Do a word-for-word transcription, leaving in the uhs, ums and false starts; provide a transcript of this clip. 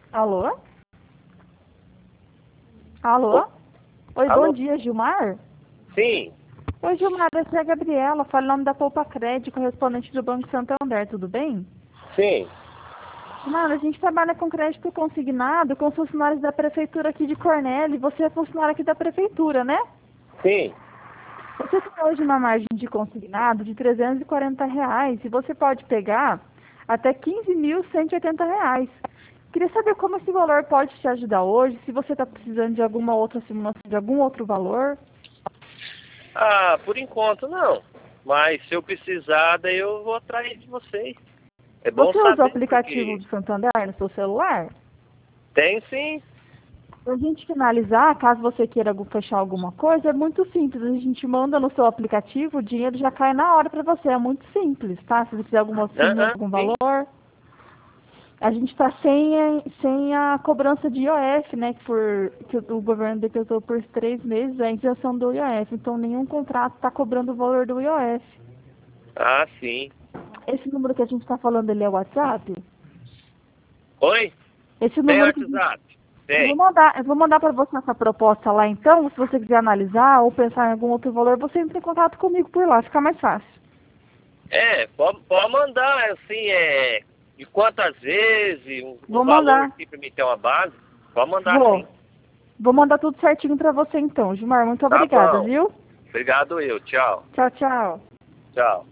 Alô? Alô? Oi, Alô? bom dia, Gilmar? Sim. Oi, Gilmar, essa é a Gabriela, fala em nome da Poupa Crédito, correspondente do Banco Santander, tudo bem? Sim. Gilmar, a gente trabalha com crédito consignado com os funcionários da prefeitura aqui de Cornélio, e você é funcionário aqui da prefeitura, né? Sim. Você tem hoje uma margem de consignado de trezentos e quarenta reais e você pode pegar até quinze mil cento e oitenta reais. Queria saber como esse valor pode te ajudar hoje, se você está precisando de alguma outra simulação, de algum outro valor. Ah, por enquanto não. Mas se eu precisar, daí eu vou atrás de vocês. É bom Você usa o saber, aplicativo porque do Santander no seu celular? tem sim. Para a gente finalizar, caso você queira algu- fechar alguma coisa, é muito simples. A gente manda no seu aplicativo, o dinheiro já cai na hora para você. É muito simples, tá? Se você quiser alguma simulação, Aham, algum sim. valor. A gente está sem, a- sem a cobrança de I O F, né? Que, por, que o governo decretou por três meses a isenção do I O F. Então, nenhum contrato está cobrando o valor do I O F. Ah, sim. Esse número que a gente está falando, ele é o WhatsApp? Oi? Esse Tem número que a gente... WhatsApp? Eu vou Tem. mandar, eu vou mandar para você essa proposta lá, então. Se você quiser analisar ou pensar em algum outro valor, você entra em contato comigo por lá. Fica mais fácil. É, pode, pode mandar, assim, é... De quantas vezes, um, um Vou valor mandar. assim pra mim ter uma base. Pode mandar sim. Vou. Vou mandar tudo certinho para você, então. Gilmar, muito Tá obrigada, bom. viu? Obrigado eu. Tchau. Tchau, tchau. Tchau.